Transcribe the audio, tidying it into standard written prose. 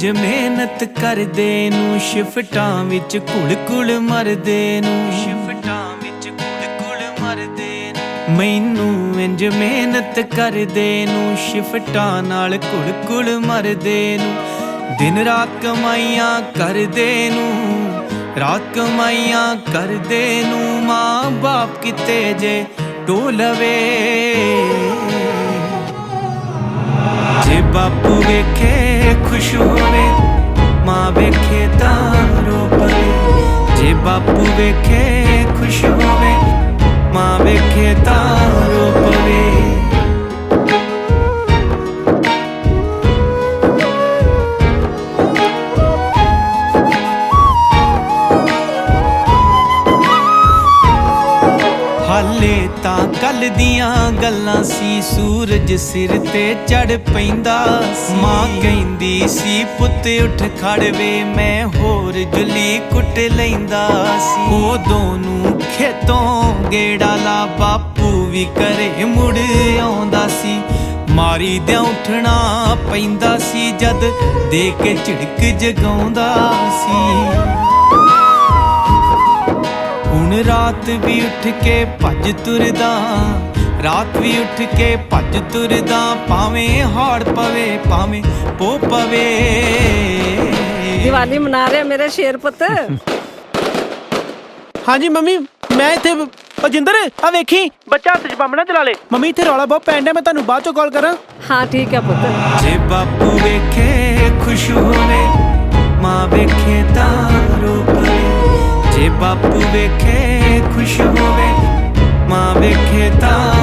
मेहनत करदे नूं शिफ्टां विच घुल-घुल मरदे नूं शिफ्टां विच घुल-घुल मरदे नूं मैनूं इंज मेहनत करदे नूं शिफ्टां नाल घुल-घुल मरदे नूं दिन रात कमाइयां करदे नूं रात कमाइयां करदे नूं मां बाप किते जे ढोलवे जे बापू वेखे खुश होवे मां वेखे तां रो पवे जे बापू वेखे खुश होवे मां वेखे तां रो पवे हाले तां कल दियां गल्लां सी सूरज सिर ते चढ़ पैंदा मां कहंदी सी पुत्त उठ खड़ वे मैं होर जुली कुट लैंदा सी उदों नूं खेतों गेड़ा ला बापू भी घरे मुड़ आउंदा सी मारी दियां उठना पैंदा सी जद दे के झिड़क जगाउंदा सी हुण रात भी उठ के भज तुरदा रात भी उठ के भज तुरदा भावें हाड़ पवे भावें पो पवे दिवाली मना रहे मेरे शेर पुत हाँ जी मम्मी मैं इत्थे जिंदर आ वेखी बच्चा हत्थ च बंब ना चला ले मम्मी इत्थे रौला बहुत पैंदा मैं तुहानू बाद चों कॉल करां हाँ ठीक है पुत जे बापू वेखे खुश होवे मां वेखे तां रो पवे जे बापू वेखे खुश होवे मां वेखे तां